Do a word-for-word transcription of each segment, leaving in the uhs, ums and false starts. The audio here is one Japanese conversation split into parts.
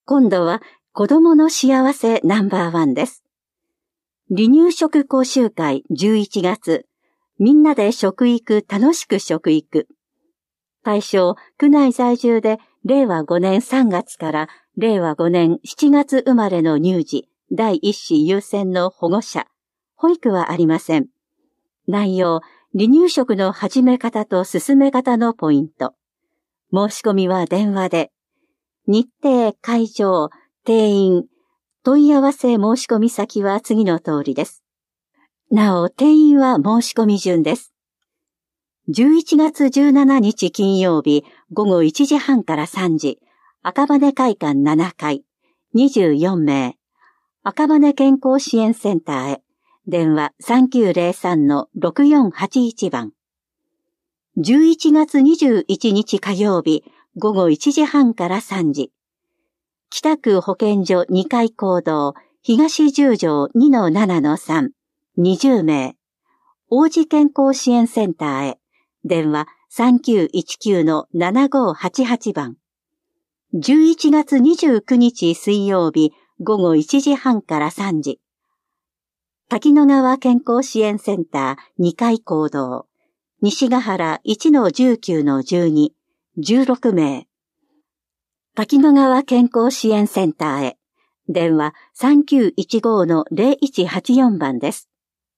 今度は子供の幸せナンバーワンです。離乳食講習会じゅういちがつ、みんなで食育楽しく食育。対象、区内在住でれいわごねんさんがつかられいわごねんしちがつ生まれの乳児、だいいっ子優先の保護者。保育はありません。内容、離乳食の始め方と進め方のポイント。申し込みは電話で。日程、会場、定員、問い合わせ申し込み先は次の通りです。なお、定員は申し込み順です。じゅういちがつじゅうしちにち金曜日ごごいちじはんからさんじ、赤羽会館ななかい、にじゅうよんめい、赤羽健康支援センターへ、電話 さんきゅうぜろさんのろくよんはちいち 番。じゅういちがつにじゅういちにち火曜日ごごいちじはんからさんじ、北区保健所にかい講堂東十条 にのななのさん、にじゅうめい、王子健康支援センターへ、電話 さんきゅういちきゅうのななごはちはち 番。じゅういちがつにじゅうくにち水曜日ごごいちじはんからさんじ、滝野川健康支援センターにかい講堂西ヶ原 いちのじゅうきゅうのじゅうに、じゅうろくめい、滝野川健康支援センターへ、電話 さんきゅういちごのぜろいちはちよん 番です。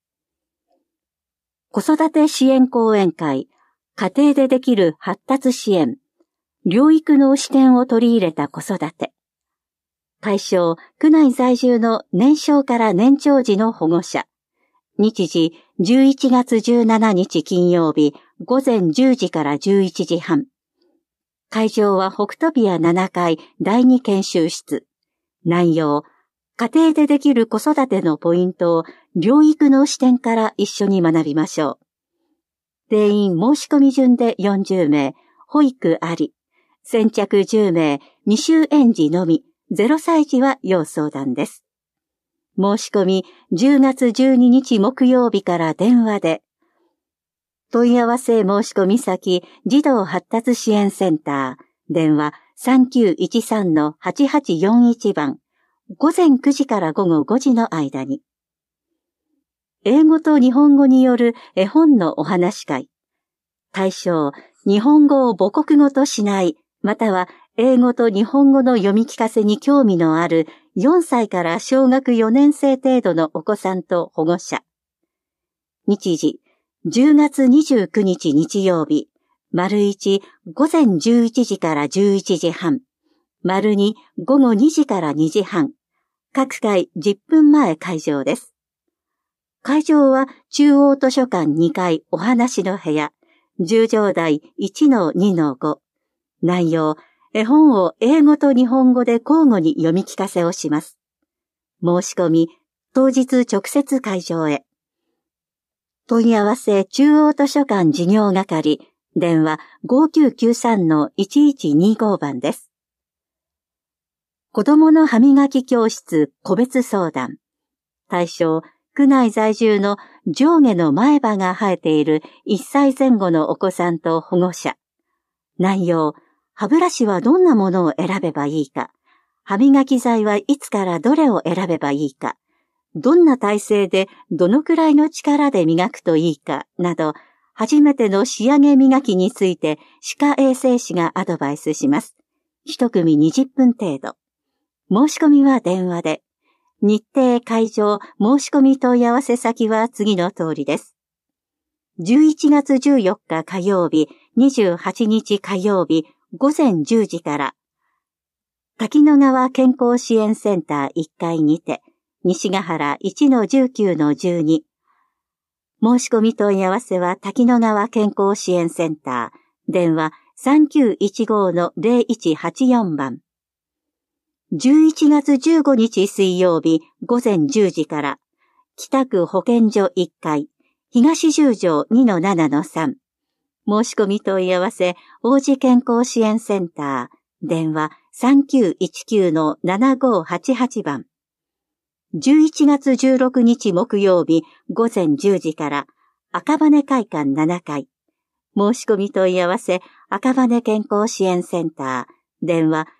子育て支援講演会、家庭でできる発達支援、療育の視点を取り入れた子育て。対象、区内在住の年少から年長児の保護者。日時、じゅういちがつじゅうしちにち金曜日、ごぜんじゅうじからじゅういちじはん。会場は北都ビアななかいだいに研修室。内容、家庭でできる子育てのポイントを療育の視点から一緒に学びましょう。定員申し込み順でよんじゅうめい、保育あり。先着じゅうめい、未就園児のみ、ゼロさい児は要相談です。申し込みじゅうがつじゅうににち木曜日から電話で。問い合わせ申し込み先、児童発達支援センター、電話 さんきゅういちさんのはちはちよんいち 番、ごぜんくじからごごごじの間に。英語と日本語による絵本のお話会。対象、日本語を母国語としない、または英語と日本語の読み聞かせに興味のあるよんさいから小学よねんせい程度のお子さんと保護者。日時、じゅうがつにじゅうくにち日曜日、丸いちごぜんじゅういちじからじゅういちじはん、丸にごごにじからにじはん、各回じゅっぷんまえ会場です。会場は中央図書館にかいお話の部屋、じゅうじょうだい いちのにのご。内容、絵本を英語と日本語で交互に読み聞かせをします。申し込み、当日直接会場へ。問い合わせ中央図書館事業係、電話 ごきゅうきゅうさんのいちいちにご 番です。子供の歯磨き教室個別相談。対象、区内在住の上下の前歯が生えているいっさいぜん後のお子さんと保護者。内容、歯ブラシはどんなものを選べばいいか、歯磨き剤はいつからどれを選べばいいか、どんな体勢でどのくらいの力で磨くといいかなど、初めての仕上げ磨きについて歯科衛生士がアドバイスします。一組にじゅっぷん程度。申し込みは電話で。日程、会場、申し込み問い合わせ先は次の通りです。じゅういちがつじゅうよっか火曜日、にじゅうはちにち火曜日、ごぜんじゅうじから、滝野川健康支援センターいっかいにて、西ヶ原 いちのじゅうきゅうのじゅうに。申し込み問い合わせは滝野川健康支援センター、電話 さんきゅういちごのぜろいちはちよん 番。じゅういちがつじゅうごにち水曜日ごぜんじゅうじから、北区保健所いっかい、東十条 にのななのさん。申し込み問い合わせ、王子健康支援センター、電話 さんきゅういちきゅうのななごはちはち 番。じゅういちがつじゅうろくにち木曜日ごぜんじゅうじから赤羽会館ななかい。申し込み問い合わせ赤羽健康支援センター電話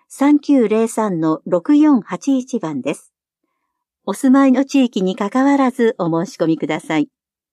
さんきゅうゼロさんのろくよんはちいちばんです。お住まいの地域に関わらずお申し込みください。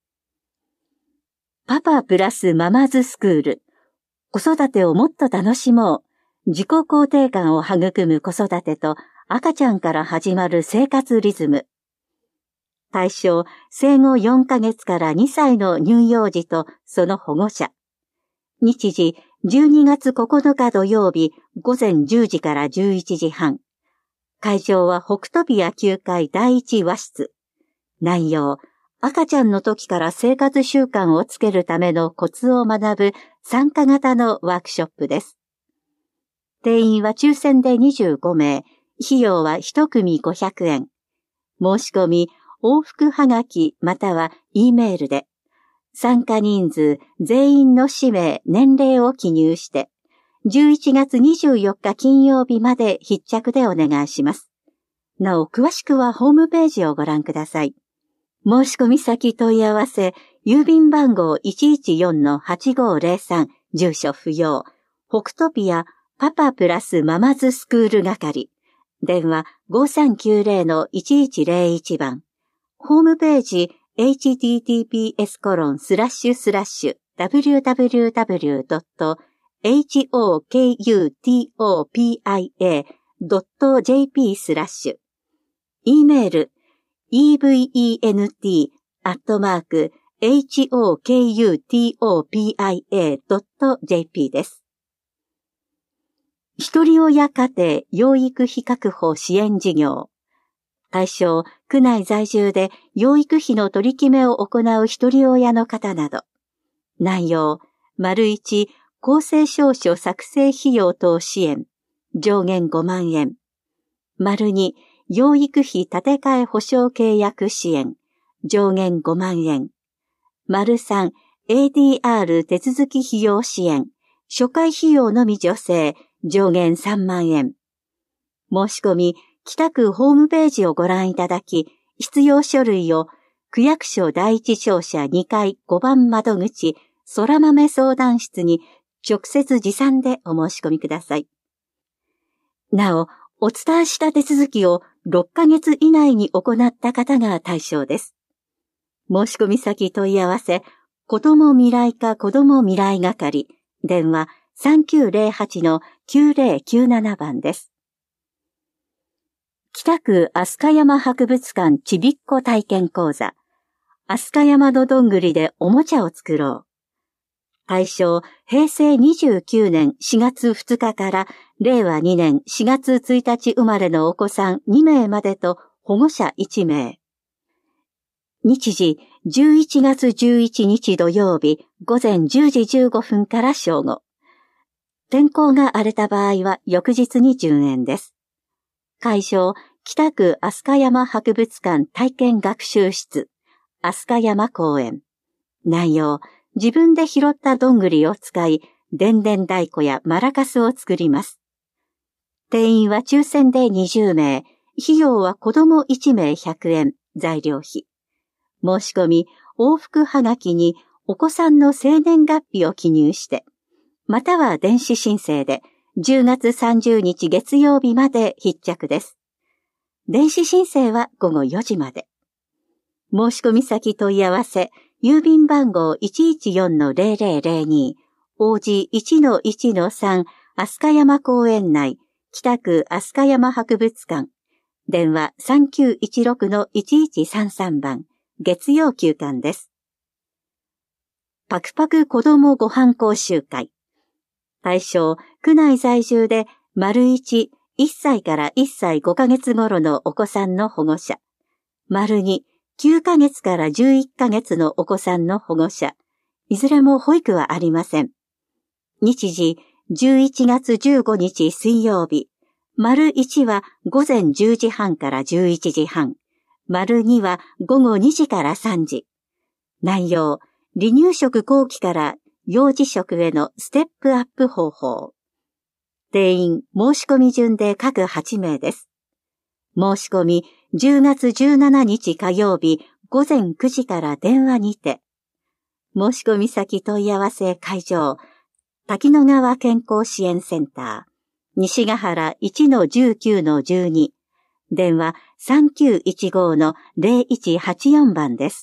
パパプラスママズスクール。子育てをもっと楽しもう。自己肯定感を育む子育てと赤ちゃんから始まる生活リズム。対象、生後よんかげつからにさいの乳幼児とその保護者。日時、じゅうにがつここのか土曜日、ごぜんじゅうじからじゅういちじはん。会場は北トピアきゅうかいだいいち和室。内容、赤ちゃんの時から生活習慣をつけるためのコツを学ぶ参加型のワークショップです。定員は抽選でにじゅうごめい、費用はいちくみごひゃくえん。申し込み、往復はがきまたは E メールで、参加人数、全員の氏名、年齢を記入して、じゅういちがつにじゅうよっか金曜日まで必着でお願いします。なお、詳しくはホームページをご覧ください。申し込み先問い合わせ、郵便番号 いちいちよんのはちごゼロさん、住所不要、北トピアパパプラスママズスクール係、電話 ごさんきゅうゼロのいちいちゼロいち 番、ホームページ エイチティーティーピーエスコロンスラッシュスラッシュダブリューダブリューダブリュードットエイチオーケーユーティーオーピーアイエードットジェーピー スラッシュ、E メール イーブイイーエヌティー アットマーク エイチオーケーユーティーオーピーアイエードットジェーピー です。ひとり親家庭養育費確保支援事業。対象、区内在住で養育費の取り決めを行うひとり親の方など。内容、丸いち、公正証書作成費用等支援、上限ごまんえん。丸に、養育費建て替え保証契約支援、上限ごまんえん。丸さん、エーディーアール 手続き費用支援、初回費用のみ助成、上限さんまんえん。申し込み、北区ホームページをご覧いただき、必要書類を区役所第一商社にかいごばん窓口空豆相談室に直接持参でお申し込みください。なお、お伝えした手続きをろっかげつ以内に行った方が対象です。申し込み先問い合わせ、子ども未来課子ども未来係、電話 さんきゅうゼロはちのきゅうゼロきゅうなな 番です。北区飛鳥山博物館ちびっこ体験講座。飛鳥山のどんぐりでおもちゃを作ろう。対象、へいせいにじゅうきゅうねんしがつふつかかられいわにねんしがつついたち生まれのお子さんにめいまでと保護者いちめい。日時、じゅういちがつじゅういちにち土曜日ごぜんじゅうじじゅうごふんから正午。天候が荒れた場合は翌日に順延です。会場、北区飛鳥山博物館体験学習室、飛鳥山公園。内容、自分で拾ったどんぐりを使い、でんでん太鼓やマラカスを作ります。定員は抽選でにじゅうめい、費用は子供いちめいひゃくえん、材料費。申し込み、往復はがきにお子さんの生年月日を記入して、または電子申請でじゅうがつさんじゅうにち月曜日まで必着です。電子申請はごごよじまで。申し込み先問い合わせ、郵便番号 いちいちよんのゼロゼロゼロに、王子 いちのいちのさん、飛鳥山公園内、北区飛鳥山博物館。電話さんきゅういちろくのいちいちさんさん 番、月曜休館です。パクパク子どもご飯講習会。対象、区内在住で、丸一、いっさいからいっさいごかげつ頃のお子さんの保護者。丸二、きゅうかげつからじゅういっかげつのお子さんの保護者。いずれも保育はありません。日時、じゅういちがつじゅうごにち水曜日。丸いちはごぜんじゅうじはんからじゅういちじはん。丸にはごごにじからさんじ。内容、離乳食後期から幼児食へのステップアップ方法。定員、申し込み順で各はちめいです。申し込み、じゅうがつじゅうしちにち火曜日ごぜんくじから電話にて。申し込み先問い合わせ会場、滝野川健康支援センター。 西ヶ原 いちのじゅうきゅうのじゅうに、電話 さんきゅういちごのゼロいちはちよん 番です。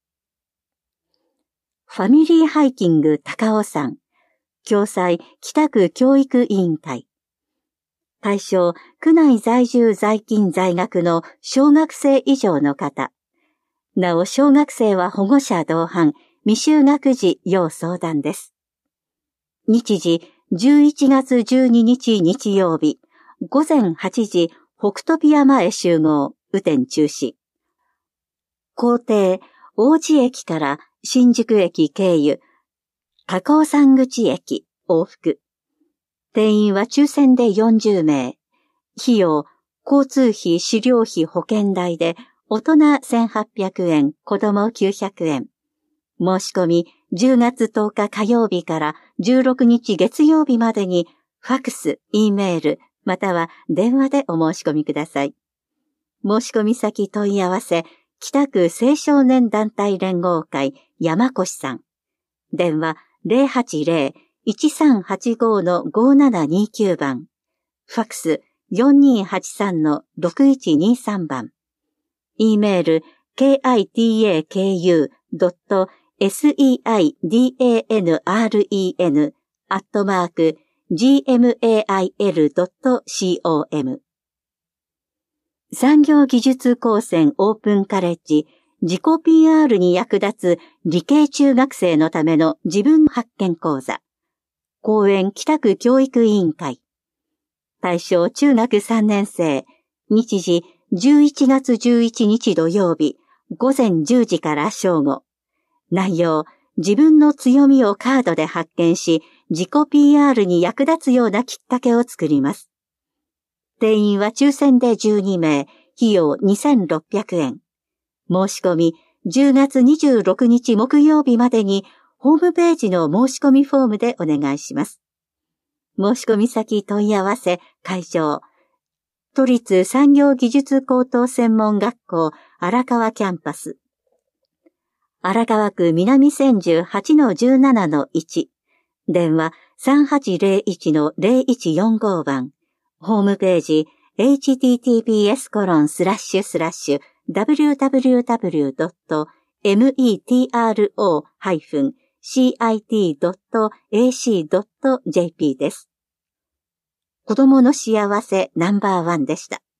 ファミリーハイキング高尾山、共催北区教育委員会。対象、区内在住在勤在学の小学生以上の方。なお、小学生は保護者同伴、未就学児要相談です。日時、じゅういちがつじゅうににち日曜日、ごぜんはちじ、北都ピア前集合、雨天中止。行程、王子駅から新宿駅経由、高尾山口駅、往復。定員は抽選でよんじゅうめい。費用、交通費、飼料費、保険代で、大人せんはっぴゃくえん、子供きゅうひゃくえん。申し込み、じゅうがつとおか火曜日からじゅうろくにち月曜日までに、ファクス、Eメール、または電話でお申し込みください。申し込み先問い合わせ、北区青少年団体連合会山越さん。電話 ゼロはちゼロ いちさんはちごのごななにきゅう 番。ファクス よんにはちさんのろくいちにさん 番。Eメール キタク ドット セイダンレン アットマーク ジーエムエーアイエル ドット コム。産業技術高専オープンカレッジ自己 ピーアール に役立つ理系中学生のための自分発見講座。公園北区教育委員会。対象中学さんねん生。日時じゅういちがつじゅういちにち土曜日。ごぜんじゅうじから正午。内容、自分の強みをカードで発見し、自己 ピーアール に役立つようなきっかけを作ります。定員は抽選でじゅうにめい、費用にせんろっぴゃくえん。申し込み、じゅうがつにじゅうろくにち木曜日までに、ホームページの申し込みフォームでお願いします。申し込み先問い合わせ、会場。都立産業技術高等専門学校荒川キャンパス。荒川区南千住 はちのじゅうななのいち。電話 さんはちゼロいちのゼロいちよんご 番。ホームページ エイチティーティーピーエスコロンスラッシュスラッシュダブリューダブリューダブリュードットメトロハイフンシーアイティードットエーシードットジェーピー です。子供の幸せナンバーワンでした。